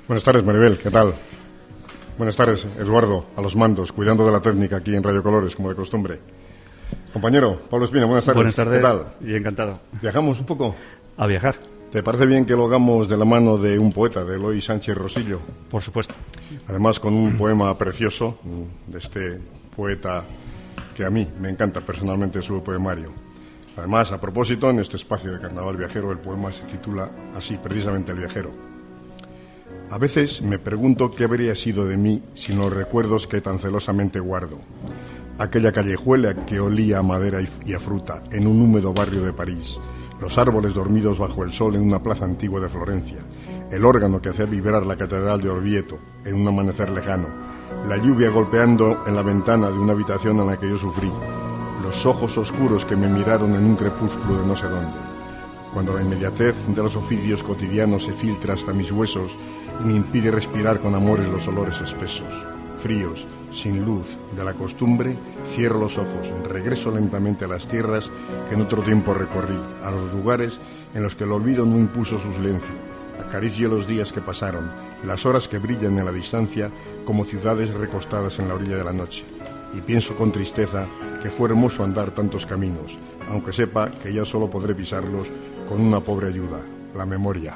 Buenas tardes, Maribel, ¿qué tal? Buenas tardes, Eduardo, a los mandos, cuidando de la técnica aquí en Radio Colores, como de costumbre. Compañero, Pablo Espina, buenas tardes. Buenas tardes, ¿qué tal? Y encantado. ¿Viajamos un poco? A viajar. ¿Te parece bien que lo hagamos de la mano de un poeta, de Eloy Sánchez Rosillo? Por supuesto. Además, con un poema precioso de este poeta que a mí me encanta personalmente su poemario. Además, a propósito, en este espacio de Carnaval Viajero, el poema se titula así, precisamente El viajero. A veces me pregunto qué habría sido de mí sin los recuerdos que tan celosamente guardo. Aquella callejuela que olía a madera y a fruta en un húmedo barrio de París, los árboles dormidos bajo el sol en una plaza antigua de Florencia, el órgano que hacía vibrar la catedral de Orvieto en un amanecer lejano, la lluvia golpeando en la ventana de una habitación en la que yo sufrí, los ojos oscuros que me miraron en un crepúsculo de no sé dónde. Cuando la inmediatez de los oficios cotidianos se filtra hasta mis huesos y me impide respirar con amores los olores espesos, fríos, sin luz, de la costumbre, cierro los ojos, regreso lentamente a las tierras que en otro tiempo recorrí, a los lugares en los que el olvido no impuso su silencio. Acaricio los días que pasaron, las horas que brillan en la distancia como ciudades recostadas en la orilla de la noche. Y pienso con tristeza que fue hermoso andar tantos caminos, aunque sepa que ya solo podré pisarlos con una pobre ayuda, la memoria.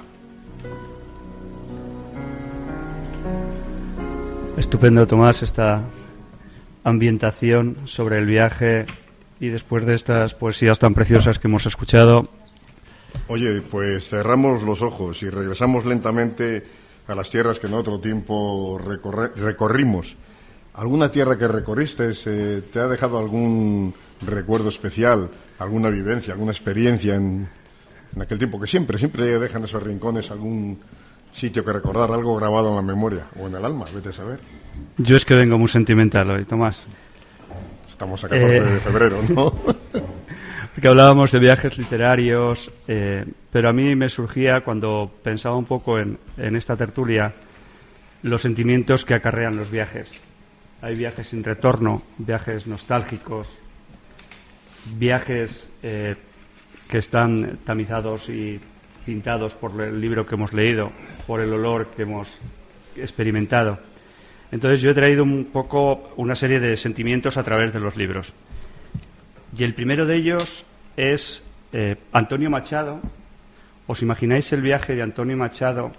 Estupendo, Tomás, esta ambientación sobre el viaje y después de estas poesías tan preciosas que hemos escuchado. Oye, pues cerramos los ojos y regresamos lentamente a las tierras que en otro tiempo recorrimos. ¿Alguna tierra que recorriste te ha dejado algún recuerdo especial, alguna vivencia, alguna experiencia en aquel tiempo? Que siempre dejan esos rincones algún sitio que recordar, algo grabado en la memoria o en el alma, vete a saber. Yo es que vengo muy sentimental hoy, Tomás. Estamos a 14 de febrero, ¿no? Porque hablábamos de viajes literarios, pero a mí me surgía, cuando pensaba un poco en esta tertulia, los sentimientos que acarrean los viajes. Hay viajes sin retorno, viajes nostálgicos, viajes que están tamizados y pintados por el libro que hemos leído, por el olor que hemos experimentado. Entonces yo he traído un poco una serie de sentimientos a través de los libros. Y el primero de ellos es Antonio Machado. ¿Os imagináis el viaje de Antonio Machado,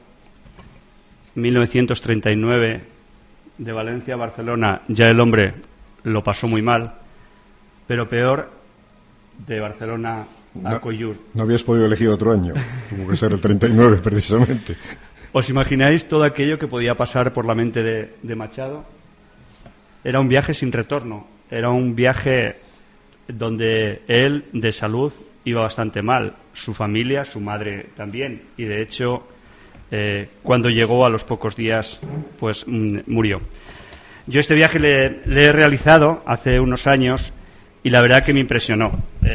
1939, de Valencia a Barcelona? Ya el hombre lo pasó muy mal, pero peor, de Barcelona a Coyur. No habías podido elegir otro año, tuvo que ser el 39 precisamente. ¿Os imagináis todo aquello que podía pasar por la mente de Machado? Era un viaje sin retorno, era un viaje donde él, de salud, iba bastante mal, su familia, su madre también, y de hecho, cuando llegó a los pocos días, pues murió. Yo este viaje le he realizado hace unos años y la verdad que me impresionó.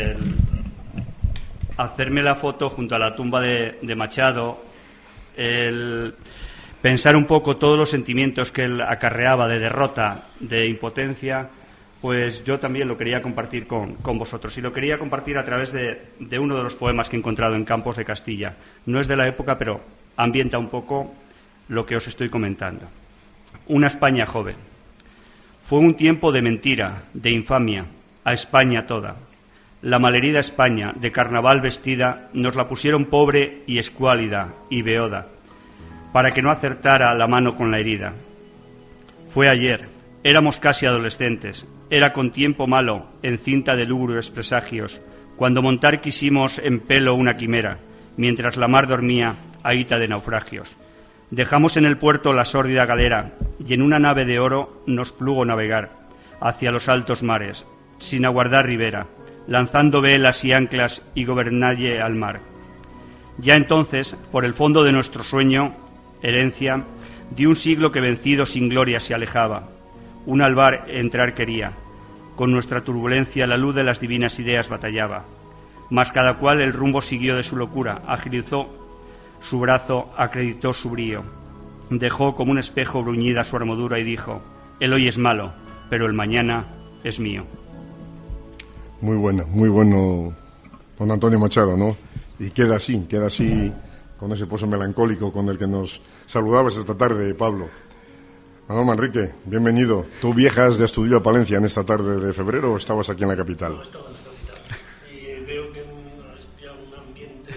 Hacerme la foto junto a la tumba de Machado, el pensar un poco todos los sentimientos que él acarreaba de derrota, de impotencia, pues yo también lo quería compartir con vosotros. Y lo quería compartir a través de uno de los poemas que he encontrado en Campos de Castilla. No es de la época, pero ambienta un poco lo que os estoy comentando. Una España joven. Fue un tiempo de mentira, de infamia, a España toda. La malherida España, de carnaval vestida, nos la pusieron pobre y escuálida y beoda, para que no acertara la mano con la herida. Fue ayer, éramos casi adolescentes, era con tiempo malo, en cinta de lúgubres presagios, cuando montar quisimos en pelo una quimera, mientras la mar dormía, ahita de naufragios. Dejamos en el puerto la sórdida galera, y en una nave de oro nos plugo navegar, hacia los altos mares, sin aguardar ribera, lanzando velas y anclas y gobernalle al mar. Ya entonces, por el fondo de nuestro sueño, herencia, de un siglo que vencido sin gloria se alejaba, un albar entrar quería, con nuestra turbulencia la luz de las divinas ideas batallaba, mas cada cual el rumbo siguió de su locura, agilizó su brazo, acreditó su brío, dejó como un espejo bruñida su armadura y dijo: el hoy es malo, pero el mañana es mío. Muy bueno, don Antonio Machado, ¿no? Y queda así con ese pozo melancólico con el que nos saludabas esta tarde, Pablo. Manolo Manrique, bienvenido. ¿Tú viajas de Astudillo a Palencia en esta tarde de febrero o estabas aquí en la capital? No, estaba en la capital. Y veo que respira un ambiente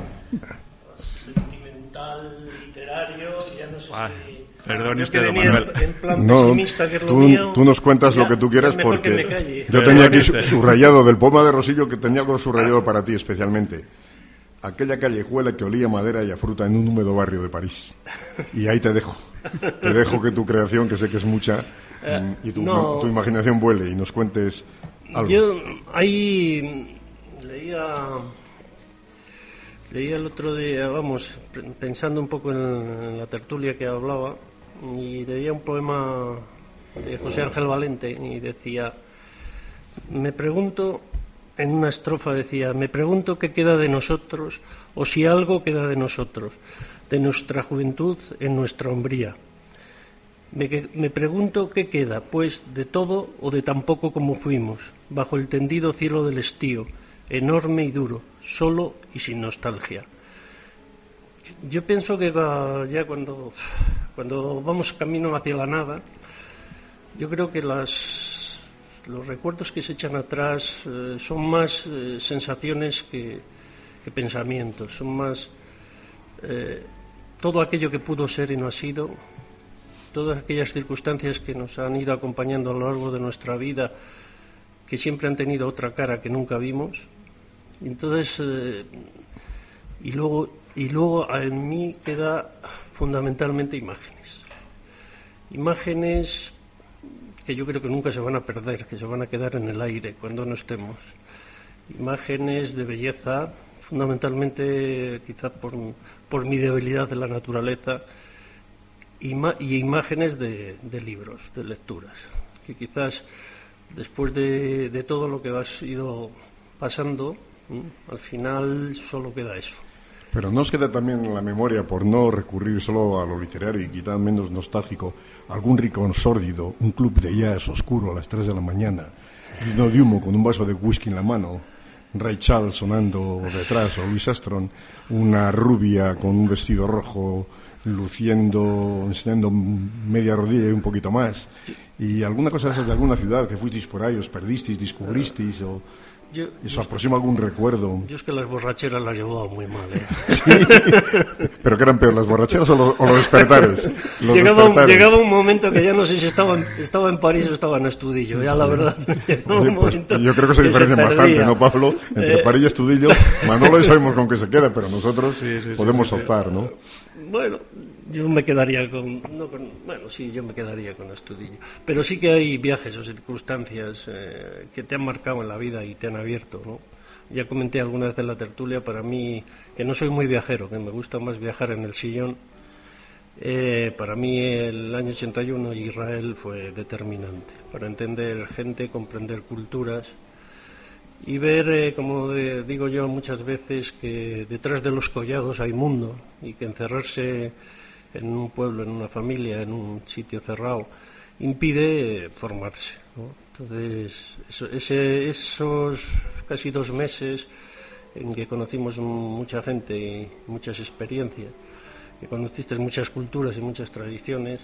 sentimental, literario, ya no sé si... Perdón, que venía Manuel. en plan No, pesimista, que es lo mío. tú nos cuentas ya, lo que tú quieras mejor que me porque calle. yo tenía aquí subrayado del poema de Rosillo, que tenía algo subrayado para ti especialmente. Aquella callejuela que olía a madera y a fruta en un húmedo barrio de París. Y ahí te dejo. Te dejo que tu creación, que sé que es mucha, y tu imaginación vuele y nos cuentes algo. Yo ahí leía el otro día, pensando un poco en la tertulia que hablaba, y leía un poema de José Ángel Valente y decía, en una estrofa decía, me pregunto qué queda de nosotros, o si algo queda de nosotros, de nuestra juventud en nuestra hombría. Me pregunto qué queda, pues, de todo o de tan poco como fuimos, bajo el tendido cielo del estío, enorme y duro, solo y sin nostalgia. Yo pienso que ya cuando vamos camino hacia la nada, yo creo que los recuerdos que se echan atrás son más sensaciones que pensamientos, son más todo aquello que pudo ser y no ha sido, todas aquellas circunstancias que nos han ido acompañando a lo largo de nuestra vida, que siempre han tenido otra cara que nunca vimos. Entonces, y luego en mí queda fundamentalmente imágenes que yo creo que nunca se van a perder, que se van a quedar en el aire cuando no estemos. Imágenes de belleza, fundamentalmente quizás por mi debilidad de la naturaleza, y imágenes de libros, de lecturas, que quizás después de todo lo que has ido pasando, al final solo queda eso. Pero nos queda también en la memoria, por no recurrir solo a lo literario y quizás menos nostálgico, algún rincón sórdido, un club de jazz oscuro a las 3 de la mañana, lleno de humo con un vaso de whisky en la mano, Ray Charles sonando detrás o Louis Armstrong, una rubia con un vestido rojo enseñando media rodilla y un poquito más, y alguna cosa de esas de alguna ciudad que fuisteis por ahí, os perdisteis, descubristeis o... ¿Eso aproxima algún recuerdo? Yo es que las borracheras las llevaba muy mal, ¿eh? Sí. ¿Pero qué eran peor, las borracheras o los despertares? Llegaba un momento que ya no sé si estaba en París o estaba en Astudillo, ya la verdad. Pues, yo creo que se diferencia bastante, ¿no, Pablo? Entre París y Astudillo, Manolo ya sabemos con qué se queda, pero nosotros podemos optar, ¿no? Bueno, yo me quedaría yo me quedaría con Astudillo. Pero sí que hay viajes o circunstancias que te han marcado en la vida y te han abierto, ¿no? Ya comenté alguna vez en la tertulia, para mí, que no soy muy viajero, que me gusta más viajar en el sillón. Para mí el año 81 Israel fue determinante para entender gente, comprender culturas y ver, como digo yo muchas veces, que detrás de los collados hay mundo y que encerrarse en un pueblo, en una familia, en un sitio cerrado, impide formarse, ¿no? Entonces, esos casi 2 meses en que conocimos mucha gente y muchas experiencias, que conociste muchas culturas y muchas tradiciones,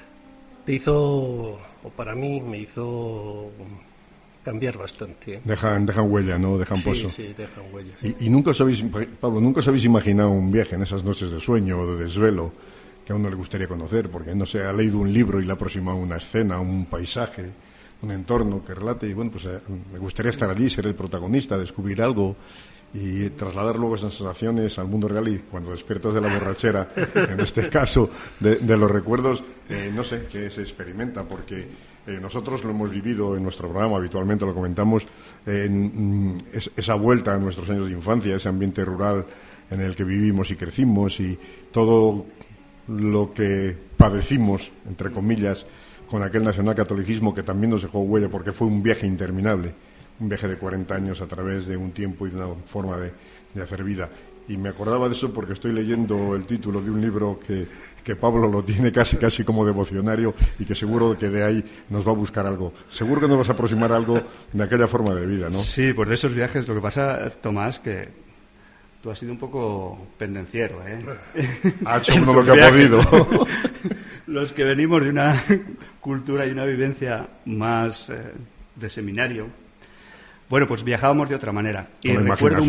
para mí me hizo cambiar bastante, ¿eh? Dejan huella, ¿no? Dejan pozo. Sí, dejan huella. Sí. Y nunca os habéis, Pablo, nunca os habéis imaginado un viaje en esas noches de sueño o de desvelo que a uno le gustaría conocer, porque no sé, ha leído un libro y le ha aproximado una escena, un paisaje, un entorno que relate, y bueno, pues me gustaría estar allí, ser el protagonista, descubrir algo y trasladar luego esas sensaciones al mundo real, y cuando despiertas de la borrachera, en este caso de los recuerdos, no sé qué se experimenta, porque nosotros lo hemos vivido en nuestro programa, habitualmente lo comentamos, esa vuelta a nuestros años de infancia, ese ambiente rural en el que vivimos y crecimos, y todo lo que padecimos, entre comillas, con aquel nacionalcatolicismo que también nos dejó huella, porque fue un viaje interminable, un viaje de 40 años a través de un tiempo y de una forma de hacer vida. Y me acordaba de eso porque estoy leyendo el título de un libro que Pablo lo tiene casi como devocionario, y que seguro que de ahí nos va a buscar algo. Seguro que nos vas a aproximar algo de aquella forma de vida, ¿no? Sí, pues de esos viajes. Lo que pasa, Tomás, que Tú has sido un poco pendenciero, ¿eh? Ha hecho uno lo que ha podido. Los que venimos de una cultura y una vivencia más de seminario, bueno, pues viajábamos de otra manera. Y recuerdo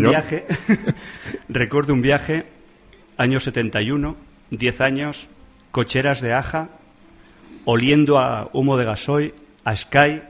un viaje, año 71, 10 años, cocheras de Aja, oliendo a humo de gasoil, a Sky,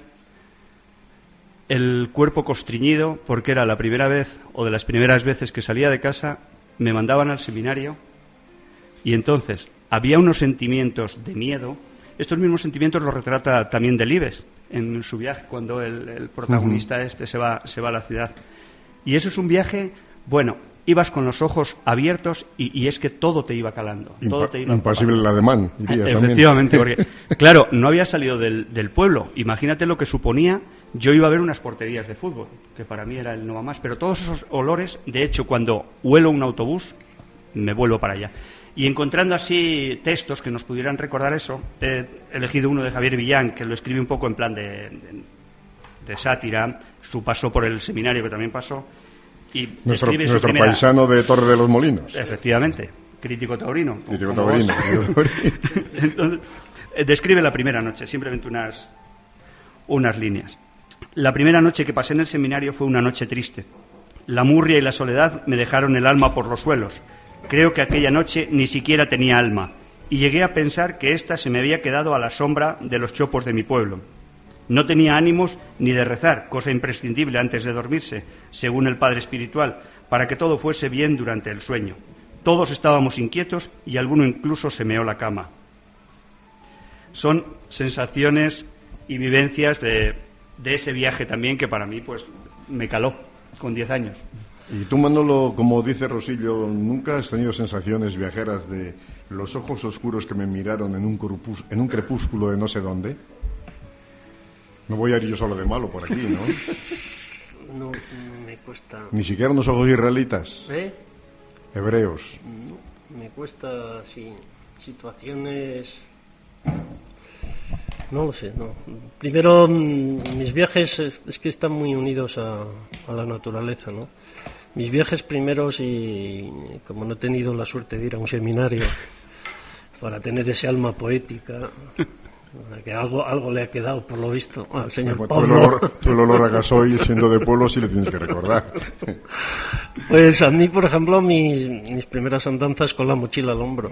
el cuerpo constriñido, porque era la primera vez, o de las primeras veces que salía de casa, me mandaban al seminario, y entonces había unos sentimientos de miedo. Estos mismos sentimientos los retrata también Delibes en su viaje, cuando el protagonista se va a la ciudad. Y eso es un viaje, bueno, ibas con los ojos abiertos y es que todo te iba calando. Impasible el ademán, dirías. Efectivamente, porque, claro, no había salido del pueblo. Imagínate lo que suponía. Yo iba a ver unas porterías de fútbol, que para mí era el no va más, pero todos esos olores, de hecho, cuando huelo un autobús, me vuelvo para allá. Y encontrando así textos que nos pudieran recordar eso, he elegido uno de Javier Villán, que lo escribe un poco en plan de sátira, su paso por el seminario que también pasó, y nuestro paisano de Torre de los Molinos. Efectivamente, crítico taurino. Crítico taurino. Entonces, describe la primera noche, simplemente unas líneas. La primera noche que pasé en el seminario fue una noche triste. La murria y la soledad me dejaron el alma por los suelos. Creo que aquella noche ni siquiera tenía alma, y llegué a pensar que ésta se me había quedado a la sombra de los chopos de mi pueblo. No tenía ánimos ni de rezar, cosa imprescindible antes de dormirse, según el padre espiritual, para que todo fuese bien durante el sueño. Todos estábamos inquietos y alguno incluso se meó la cama. Son sensaciones y vivencias de ese viaje también que para mí pues me caló con 10 años. Y tú, Manolo, como dice Rosillo, ¿nunca has tenido sensaciones viajeras de los ojos oscuros que me miraron en un crepúsculo de no sé dónde? No voy a ir yo solo de malo por aquí, ¿no? No, me cuesta. ¿Ni siquiera unos ojos israelitas? Hebreos. No, me cuesta, sí, situaciones... No lo sé, no. Primero, mis viajes es que están muy unidos a la naturaleza, ¿no? Mis viajes primeros, y como no he tenido la suerte de ir a un seminario para tener ese alma poética, que algo le ha quedado, por lo visto, al señor Pablo. Tú el olor a gasoil, siendo de pueblo, sí le tienes que recordar. Pues a mí, por ejemplo, mis primeras andanzas con la mochila al hombro,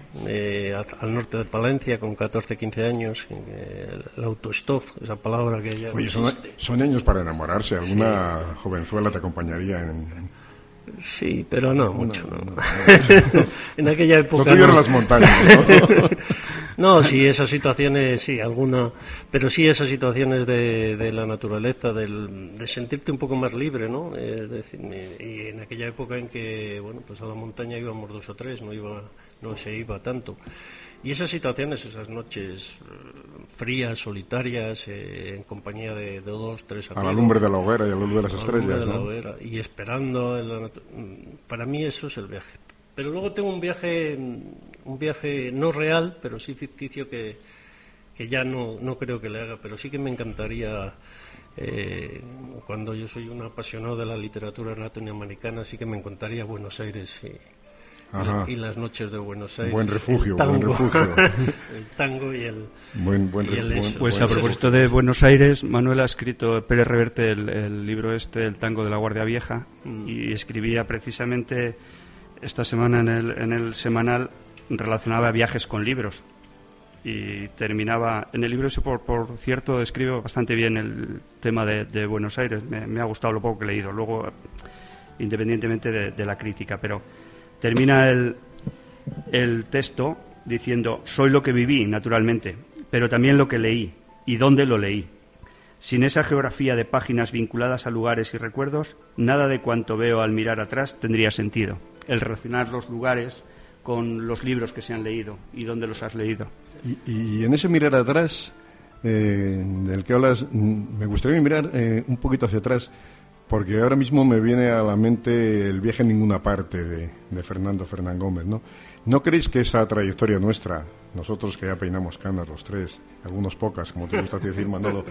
al norte de Palencia, con 14, 15 años, el autostop, esa palabra que ya... Oye, son años para enamorarse. ¿Alguna jovenzuela te acompañaría en...? Sí, pero no mucho. No. En aquella época... Lo tuyo eran las montañas, ¿no? No, sí, esas situaciones, sí, alguna, pero sí esas situaciones de la naturaleza, de sentirte un poco más libre, ¿no? Es decir, y en aquella época en que, bueno, pues a la montaña íbamos 2 o 3, no se iba tanto. Y esas situaciones, esas noches frías, solitarias, en compañía de 2, 3 amigos. A la lumbre de la hoguera y a la luz de las estrellas, ¿no? Hoguera, y esperando, para mí eso es el viaje. Pero luego tengo un viaje no real, pero sí ficticio, que ya no creo que le haga, pero sí que me encantaría, cuando yo soy un apasionado de la literatura latinoamericana, sí que me encantaría Buenos Aires y las noches de Buenos Aires. Buen refugio. El tango y el... Pues a propósito de Buenos Aires, Manuel ha escrito, Pérez Reverte, el libro El tango de la Guardia Vieja, y escribía precisamente... Esta semana en el semanal relacionaba viajes con libros y terminaba en el libro ese, por cierto, describe bastante bien el tema de Buenos Aires. Me ha gustado lo poco que he leído, luego independientemente de la crítica, pero termina el texto diciendo: soy lo que viví, naturalmente, pero también lo que leí y dónde lo leí. Sin esa geografía de páginas vinculadas a lugares y recuerdos, nada de cuanto veo al mirar atrás tendría sentido. El relacionar los lugares con los libros que se han leído y dónde los has leído. Y en ese mirar atrás del que hablas, me gustaría mirar un poquito hacia atrás, porque ahora mismo me viene a la mente el viaje a ninguna parte de Fernando Fernán Gómez, ¿no? ¿No creéis que esa trayectoria nuestra, nosotros que ya peinamos canas los tres, algunos pocas, como te gusta decir, Manolo,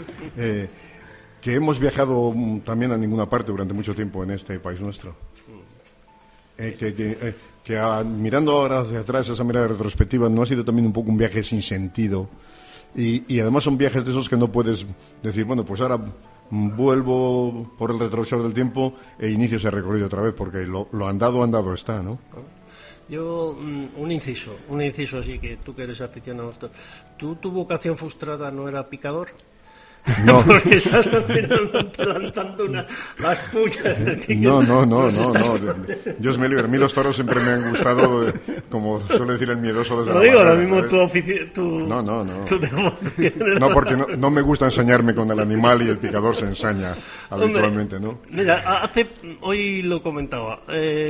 que hemos viajado también a ninguna parte durante mucho tiempo en este país nuestro? Mirando ahora hacia atrás, esa mirada retrospectiva, ¿no ha sido también un poco un viaje sin sentido? Y además son viajes de esos que no puedes decir, bueno, pues ahora vuelvo por el retrovisor del tiempo e inicio ese recorrido otra vez, porque lo andado está, ¿no? Yo, un inciso así, que tú que eres aficionado a esto. ¿Tu vocación frustrada no era picador? No. Porque estás lanzando las pullas. No. Dios me libre. A mí los toros siempre me han gustado, como suele decir el miedoso desde lo la digo, barrera, ahora mismo No. tu No, porque no me gusta ensañarme con el animal y el picador se ensaña habitualmente, ¿no? Mira, hoy lo comentaba.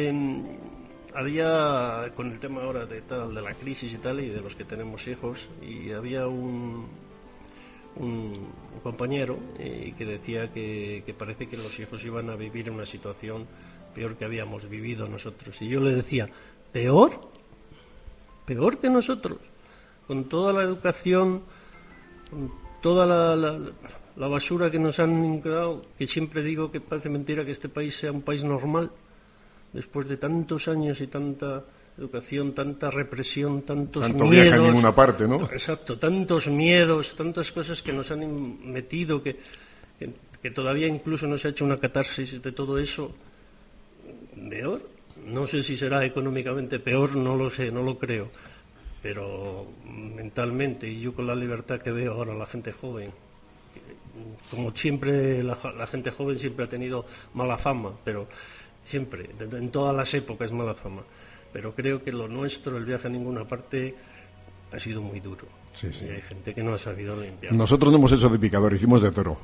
Había, con el tema ahora de la crisis y tal, y de los que tenemos hijos, y había un compañero que decía que parece que los hijos iban a vivir una situación peor que habíamos vivido nosotros. Y yo le decía, ¿peor que nosotros? Con toda la educación, con toda la basura que nos han dado, que siempre digo que parece mentira que este país sea un país normal, después de tantos años y tanta educación, tanta represión, tanto miedos, viaje en ninguna parte, ¿no? Exacto, tantos miedos, tantas cosas que nos han metido, que todavía incluso no se ha hecho una catarsis de todo eso. Peor, no sé si será económicamente peor, no lo sé, no lo creo, pero mentalmente, y yo con la libertad que veo ahora la gente joven, como siempre la gente joven siempre ha tenido mala fama, pero siempre, en todas las épocas mala fama. Pero creo que lo nuestro, el viaje a ninguna parte, ha sido muy duro. Sí. Y hay gente que no ha sabido limpiar. Nosotros no hemos hecho de picador, hicimos de toro.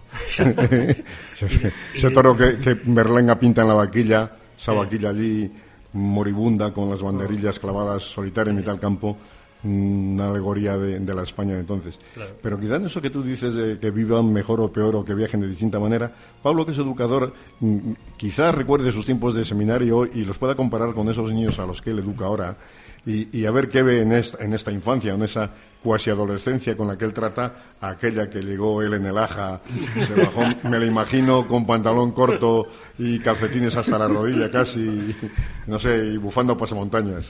Ese toro que Berlenga pinta en la vaquilla, esa vaquilla allí moribunda con las banderillas clavadas solitaria en mitad del campo, una alegoría de la España de entonces. Claro. Pero quizá en eso que tú dices de que vivan mejor o peor o que viajen de distinta manera, Pablo, que es educador, quizás recuerde sus tiempos de seminario y los pueda comparar con esos niños a los que él educa ahora y a ver qué ve en esta infancia, en esa cuasi adolescencia con la que él trata a aquella que llegó él en el Aja, se bajó, me la imagino con pantalón corto y calcetines hasta la rodilla casi, no sé, y bufando pasamontañas.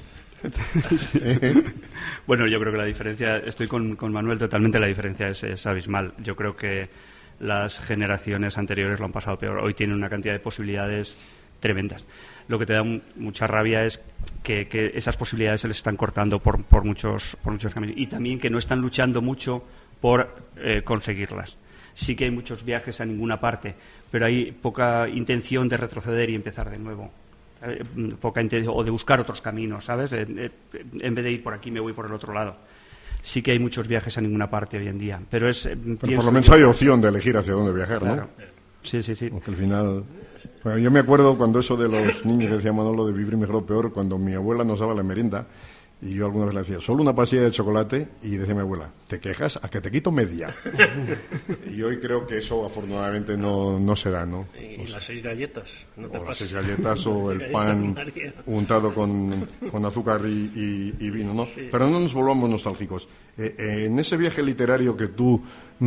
Bueno, yo creo que la diferencia, estoy con Manuel totalmente, la diferencia es abismal. Yo creo que las generaciones anteriores lo han pasado peor. Hoy tienen una cantidad de posibilidades tremendas. Lo que te da mucha rabia es que esas posibilidades se les están cortando por muchos caminos, y también que no están luchando mucho por conseguirlas. Sí que hay muchos viajes a ninguna parte, pero hay poca intención de retroceder y empezar de nuevo. Poca intención, o de buscar otros caminos, ¿sabes? En vez de ir por aquí, me voy por el otro lado. Sí que hay muchos viajes a ninguna parte hoy en día, pero por lo menos hay opción de elegir hacia dónde viajar, ¿no? Claro. Sí. Porque al final... Bueno, yo me acuerdo cuando eso de los niños que decía Manolo de vivir mejor o peor, cuando mi abuela nos daba la merienda, y yo alguna vez le decía, solo una pastilla de chocolate, y decía mi abuela, ¿te quejas? A que te quito media. Y hoy creo que eso afortunadamente no se da, ¿no? Y las 6 galletas. No te o pases. las 6 galletas o el pan untado con azúcar y vino, ¿no? Sí. Pero no nos volvamos nostálgicos. En ese viaje literario que tú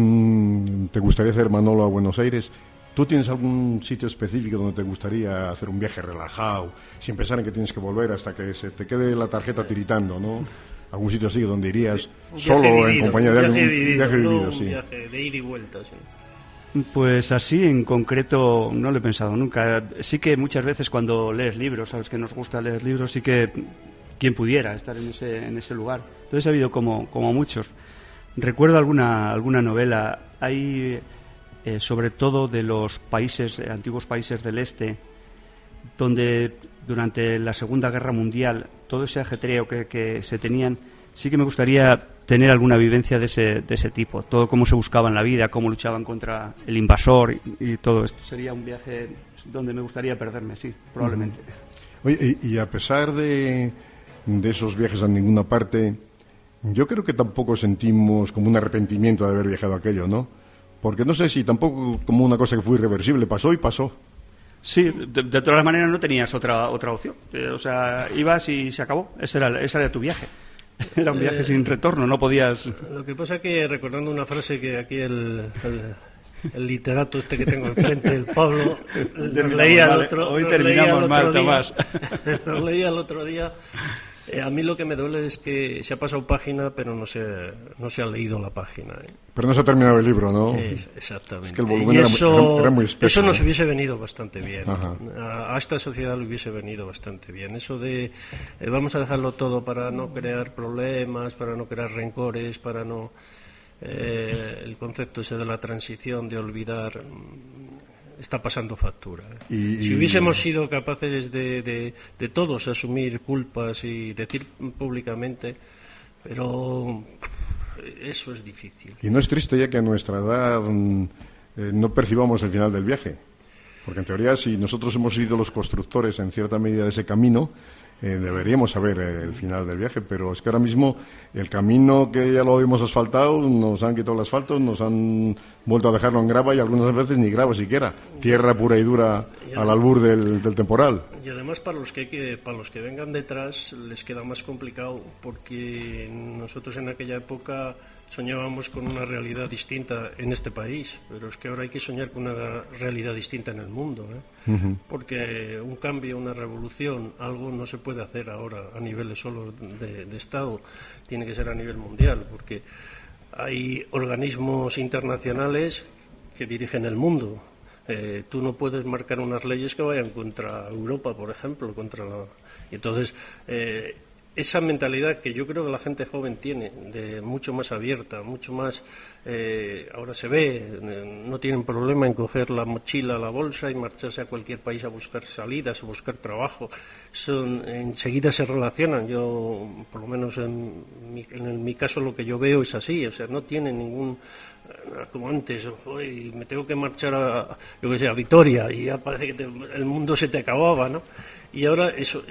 te gustaría hacer, Manolo, a Buenos Aires, ¿tú tienes algún sitio específico donde te gustaría hacer un viaje relajado, sin pensar en que tienes que volver hasta que se te quede la tarjeta tiritando, ¿no? ¿Algún sitio así donde irías solo en compañía de alguien? Un viaje vivido, sí. Un viaje de ir y vuelta, sí. Pues así en concreto no lo he pensado nunca. Sí que muchas veces cuando lees libros, sabes que nos gusta leer libros, sí que quien pudiera estar en ese lugar. Entonces ha habido como muchos. Recuerdo alguna novela. Hay... sobre todo de los antiguos países del este, donde durante la Segunda Guerra Mundial todo ese ajetreo que se tenían, sí que me gustaría tener alguna vivencia de ese tipo, todo cómo se buscaban la vida, cómo luchaban contra el invasor y todo esto. Sería un viaje donde me gustaría perderme, sí, probablemente. Oye, y a pesar de esos viajes a ninguna parte, yo creo que tampoco sentimos como un arrepentimiento de haber viajado a aquello, ¿no? Porque no sé si tampoco como una cosa que fue irreversible, pasó y pasó. Sí, de todas maneras no tenías otra opción. O sea, ibas y se acabó. Ese era tu viaje. Era un viaje sin retorno, no podías... Lo que pasa es que, recordando una frase que aquí el literato este que tengo enfrente, el Pablo, Hoy terminamos mal, Tomás. Lo leía el otro día. A mí lo que me duele es que se ha pasado página, pero no se ha leído la página. Pero no se ha terminado el libro, ¿no? Exactamente. Es que el volumen era muy espeso. Eso nos hubiese venido bastante bien. Ajá. A esta sociedad le hubiese venido bastante bien. Eso de vamos a dejarlo todo para no crear problemas, para no crear rencores, para no... el concepto ese de la transición, de olvidar... está pasando factura. Si hubiésemos sido capaces de todos asumir culpas y decir públicamente, pero eso es difícil. Y no es triste ya que a nuestra edad no percibamos el final del viaje, porque en teoría si nosotros hemos sido los constructores en cierta medida de ese camino, deberíamos saber el final del viaje, pero es que ahora mismo el camino que ya lo habíamos asfaltado, nos han quitado el asfalto, nos han vuelto a dejarlo en grava y algunas veces ni grava siquiera, tierra pura y dura al albur del temporal. Y además para los que vengan detrás les queda más complicado, porque nosotros en aquella época soñábamos con una realidad distinta en este país, pero es que ahora hay que soñar con una realidad distinta en el mundo, porque un cambio, una revolución, algo no se puede hacer ahora a niveles solo de Estado, tiene que ser a nivel mundial, porque hay organismos internacionales que dirigen el mundo. Tú no puedes marcar unas leyes que vayan contra Europa, por ejemplo, y entonces esa mentalidad que yo creo que la gente joven tiene, de mucho más abierta, mucho más, ahora se ve, no tienen problema en coger la mochila, la bolsa y marcharse a cualquier país a buscar salidas, a buscar trabajo. Enseguida se relacionan. Yo, por lo menos en mi caso, lo que yo veo es así, o sea, no tienen ningún, como antes, me tengo que marchar a Vitoria y ya parece que el mundo se te acababa, ¿no? Y ahora eso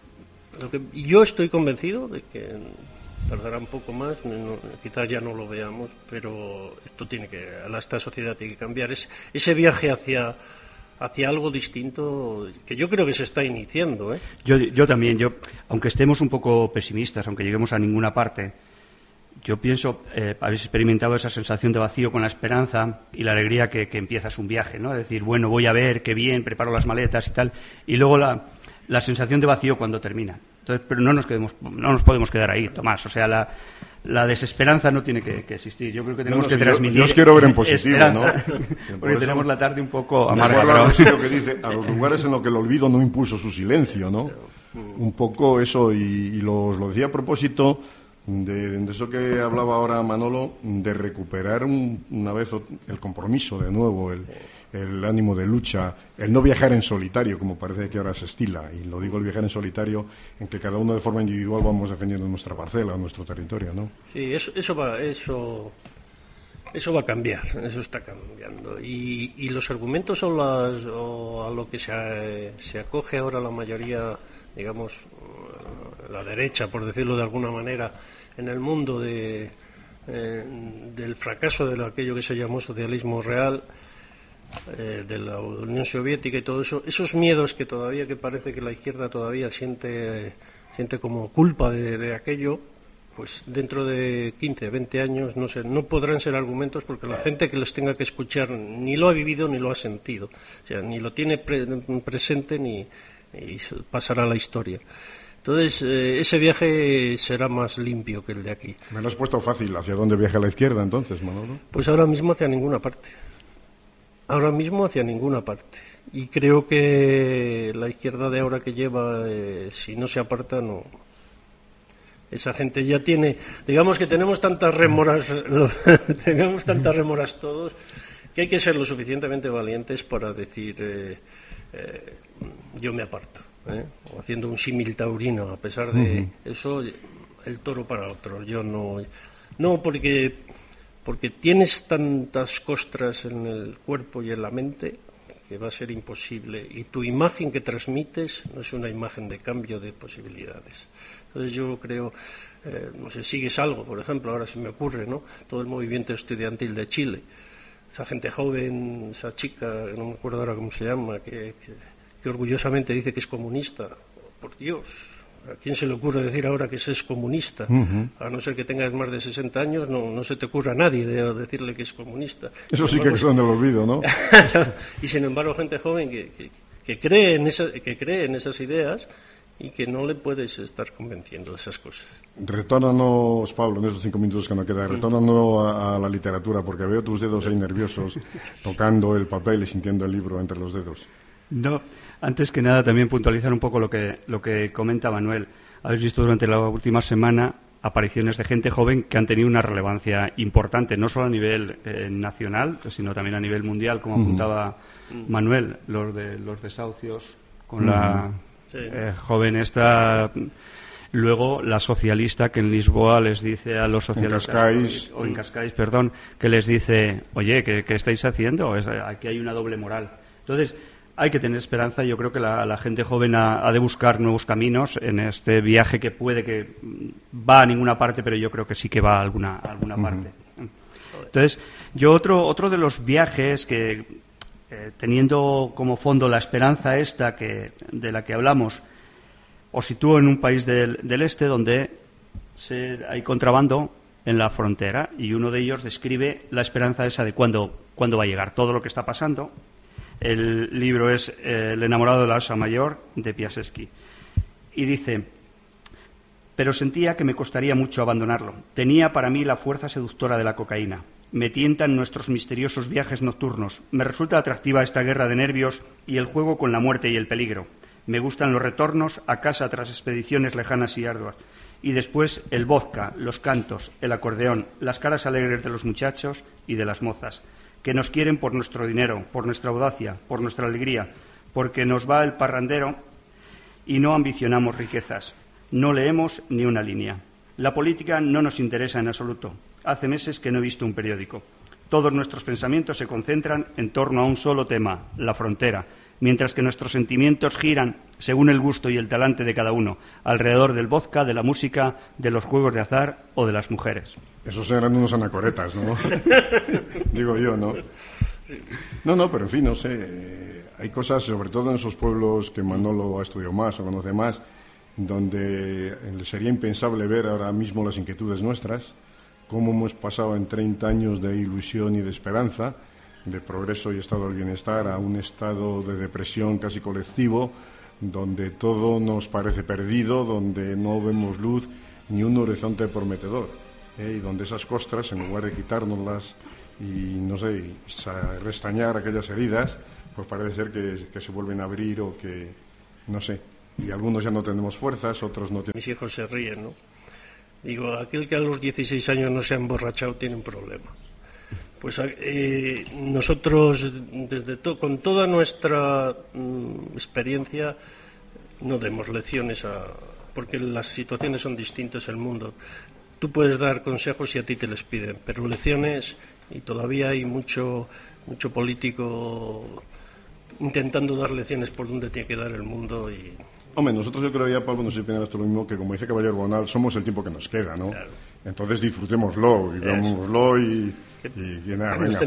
yo estoy convencido de que tardará un poco más, quizás ya no lo veamos, pero esta sociedad tiene que cambiar. Ese viaje hacia algo distinto que yo creo que se está iniciando. Yo también, aunque estemos un poco pesimistas, aunque lleguemos a ninguna parte, yo pienso, habéis experimentado esa sensación de vacío con la esperanza y la alegría que empiezas un viaje, ¿no? Es decir, bueno, voy a ver, qué bien, preparo las maletas y tal, y luego la sensación de vacío cuando termina. Entonces, pero no nos podemos quedar ahí, Tomás. O sea, la desesperanza no tiene que existir. Yo creo que tenemos que transmitir. Yo os quiero ver en positivo, esperanza, ¿no? Porque tenemos la tarde un poco amarga. Lo que dice, a los lugares en los que el olvido no impuso su silencio, ¿no? Un poco eso, y lo decía a propósito de eso que hablaba ahora Manolo, de recuperar una vez el compromiso de nuevo, el ánimo de lucha, el no viajar en solitario, como parece que ahora se estila, y lo digo el viajar en solitario, en que cada uno de forma individual vamos defendiendo nuestra parcela, nuestro territorio, ¿no? Sí, eso va a cambiar, eso está cambiando, y los argumentos o a lo que se acoge ahora la mayoría, digamos, la derecha, por decirlo de alguna manera, en el mundo del fracaso de aquello que se llamó socialismo real, de la Unión Soviética y todo eso, esos miedos que parece que la izquierda todavía siente como culpa de aquello, pues dentro de 15, 20 años no podrán ser argumentos, porque la gente que los tenga que escuchar ni lo ha vivido ni lo ha sentido, o sea, ni lo tiene presente ni pasará a la historia. Entonces, ese viaje será más limpio que el de aquí. Me lo has puesto fácil. ¿Hacia dónde viaja la izquierda entonces, Manolo? Pues ahora mismo hacia ninguna parte. Y creo que la izquierda de ahora que lleva, si no se aparta, no. Esa gente ya tiene, digamos que tenemos tantas rémoras todos, que hay que ser lo suficientemente valientes para decir, yo me aparto. O haciendo un símil taurino, a pesar de eso, el toro para otros. Yo no, porque tienes tantas costras en el cuerpo y en la mente que va a ser imposible, y tu imagen que transmites no es una imagen de cambio de posibilidades. Entonces yo creo, no sé, sigues algo, por ejemplo, ahora se me ocurre, ¿no? Todo el movimiento estudiantil de Chile, esa gente joven, esa chica, no me acuerdo ahora cómo se llama, que orgullosamente dice que es comunista. Por Dios, ¿A quién se le ocurre decir ahora que se es comunista? A no ser que tengas más de 60 años, no se te ocurra a nadie de decirle que es comunista. Eso sí que son del olvido, ¿no? Y sin embargo, gente joven que cree en esas ideas y que no le puedes estar convenciendo de esas cosas. Retórnanos, Pablo, en esos 5 minutos que nos quedan, retórnanos a la literatura, porque veo tus dedos ahí nerviosos, tocando el papel y sintiendo el libro entre los dedos. No, antes que nada también puntualizar un poco lo que comenta Manuel. Habéis visto durante la última semana apariciones de gente joven que han tenido una relevancia importante, no solo a nivel nacional, sino también a nivel mundial, como apuntaba Manuel, los desahucios con la joven esta. Luego la socialista que en Lisboa les dice a los socialistas en Cascais, perdón, que les dice, oye, ¿qué estáis haciendo? Aquí hay una doble moral. Entonces hay que tener esperanza. Yo creo que la gente joven ha de buscar nuevos caminos en este viaje que puede que va a ninguna parte, pero yo creo que sí que va a alguna parte. Entonces, yo otro de los viajes que, teniendo como fondo la esperanza esta de la que hablamos, os sitúo en un país del este donde hay contrabando en la frontera, y uno de ellos describe la esperanza esa de cuándo va a llegar todo lo que está pasando. El libro es El enamorado de la Osa Mayor, de Piasecki. Y dice: pero sentía que me costaría mucho abandonarlo. Tenía para mí la fuerza seductora de la cocaína. Me tientan nuestros misteriosos viajes nocturnos. Me resulta atractiva esta guerra de nervios y el juego con la muerte y el peligro. Me gustan los retornos a casa tras expediciones lejanas y arduas. Y después el vodka, los cantos, el acordeón, las caras alegres de los muchachos y de las mozas, que nos quieren por nuestro dinero, por nuestra audacia, por nuestra alegría, porque nos va el parrandero y no ambicionamos riquezas. No leemos ni una línea. La política no nos interesa en absoluto. Hace meses que no he visto un periódico. Todos nuestros pensamientos se concentran en torno a un solo tema, la frontera, mientras que nuestros sentimientos giran, según el gusto y el talante de cada uno, alrededor del vodka, de la música, de los juegos de azar o de las mujeres. Esos eran unos anacoretas, ¿no? Digo yo, ¿no? No, pero en fin, no sé. Hay cosas, sobre todo en esos pueblos que Manolo ha estudiado más o conoce más, donde sería impensable ver ahora mismo las inquietudes nuestras, cómo hemos pasado en 30 años de ilusión y de esperanza, de progreso y estado del bienestar, a un estado de depresión casi colectivo, donde todo nos parece perdido, donde no vemos luz ni un horizonte prometedor, y donde esas costras, en lugar de quitárnoslas y, no sé, restañar aquellas heridas, pues parece ser que se vuelven a abrir o que, no sé, y algunos ya no tenemos fuerzas, otros no tienen. Mis hijos se ríen, ¿no? Digo, aquel que a los 16 años no se ha emborrachado tiene un problema. Pues nosotros, con toda nuestra experiencia, no demos lecciones, porque las situaciones son distintas en el mundo. Tú puedes dar consejos si a ti te les piden, pero lecciones, y todavía hay mucho político intentando dar lecciones por donde tiene que dar el mundo. Hombre, nosotros, yo creo ya, Pablo, no sé si opinan esto lo mismo, que como dice Caballero Bonal, somos el tiempo que nos queda, ¿no? Claro. Entonces disfrutémoslo, vivámoslo y nada, nos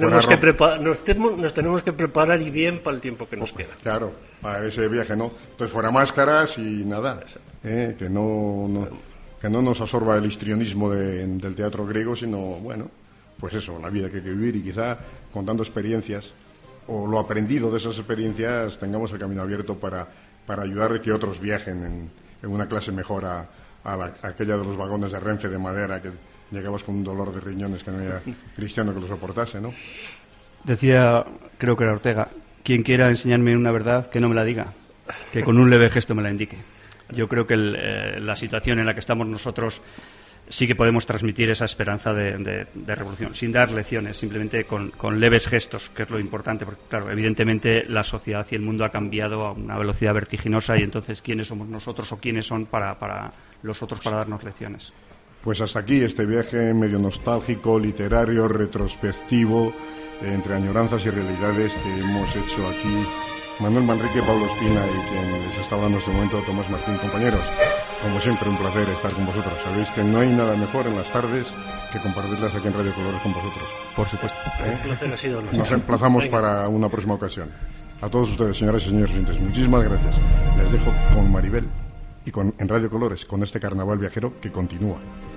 tenemos que preparar y bien para el tiempo que nos queda. Claro, para ese viaje, ¿no? Entonces fuera máscaras y nada, que no nos absorba el histrionismo del teatro griego, sino, bueno, pues eso, la vida que hay que vivir, y quizá contando experiencias o lo aprendido de esas experiencias tengamos el camino abierto para ayudar a que otros viajen en una clase mejor a aquella de los vagones de Renfe de madera, que llegabas con un dolor de riñones que no había cristiano que lo soportase, ¿no? Decía, creo que era Ortega, quien quiera enseñarme una verdad, que no me la diga, que con un leve gesto me la indique. Yo creo que la situación en la que estamos nosotros sí que podemos transmitir esa esperanza de revolución, sin dar lecciones, simplemente con leves gestos, que es lo importante, porque, claro, evidentemente la sociedad y el mundo ha cambiado a una velocidad vertiginosa, y entonces, ¿quiénes somos nosotros o quiénes son para los otros para darnos lecciones? Pues hasta aquí este viaje medio nostálgico, literario, retrospectivo, entre añoranzas y realidades que hemos hecho aquí Manuel Manrique, Pablo Espina y quien les está hablando en este momento, Tomás Martín. Compañeros, como siempre, un placer estar con vosotros. Sabéis que no hay nada mejor en las tardes que compartirlas aquí en Radio Colores con vosotros. Por supuesto. El placer ha sido nuestro. Nos emplazamos para una próxima ocasión. A todos ustedes, señoras y señores oyentes, muchísimas gracias. Les dejo con Maribel. y en Radio Colores con este carnaval viajero que continúa.